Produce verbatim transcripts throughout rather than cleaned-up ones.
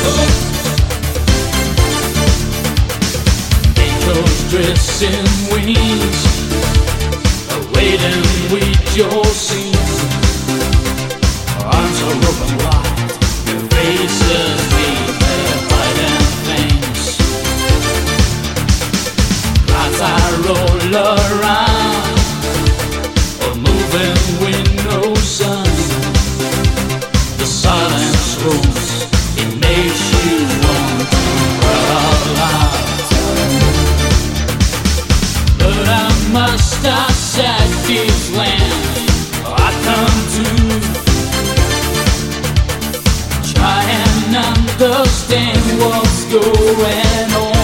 Angels dressed in wings, waiting with your scenes. Arms are open wide, their faces meet their fighting things. Clouds I roll around, or moving with no sun. The silence rules, it makes you want to cry out loud. But I must, I said, this land I come to try and understand what's going on.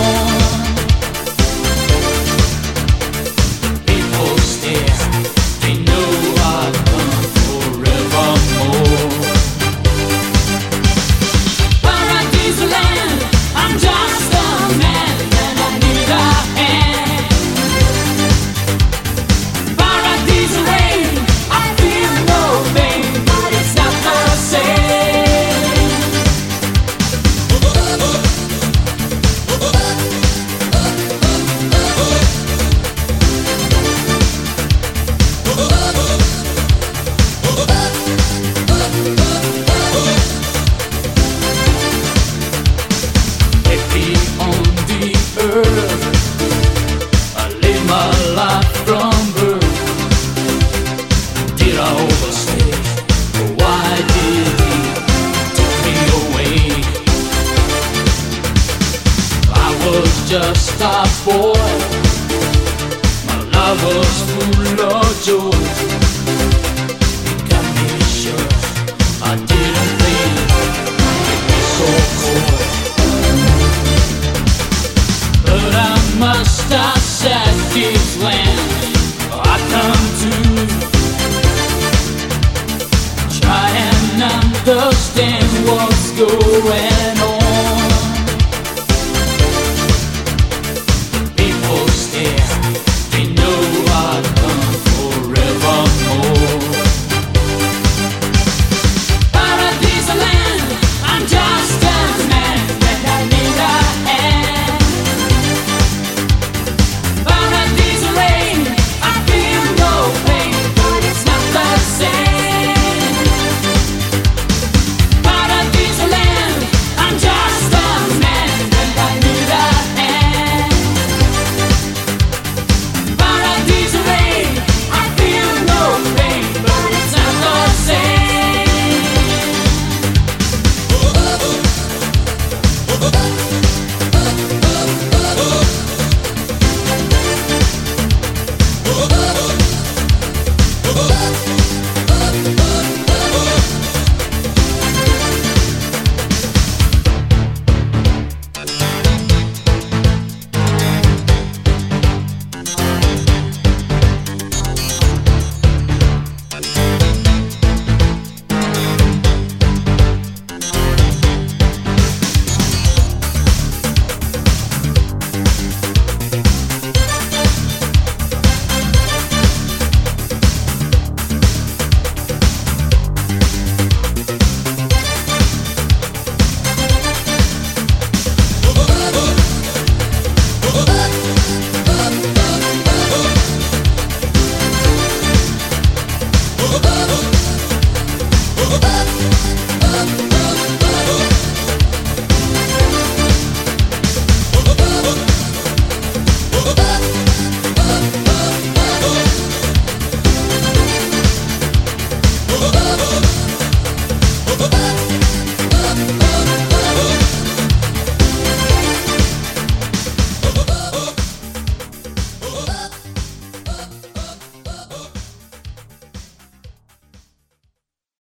People stare, they know I've come forevermore. Paradise land, I'm just a man and I need a hand. Paradise rain, I feel no pain, but it's not the same. Happy on the earth, I live my life from birth. Did I overstay? Why did he take me away? I was just a boy, my love was full of joy. It got me sure I didn't think it'd be so cold. But I must, I said, this land I come to try and understand what's going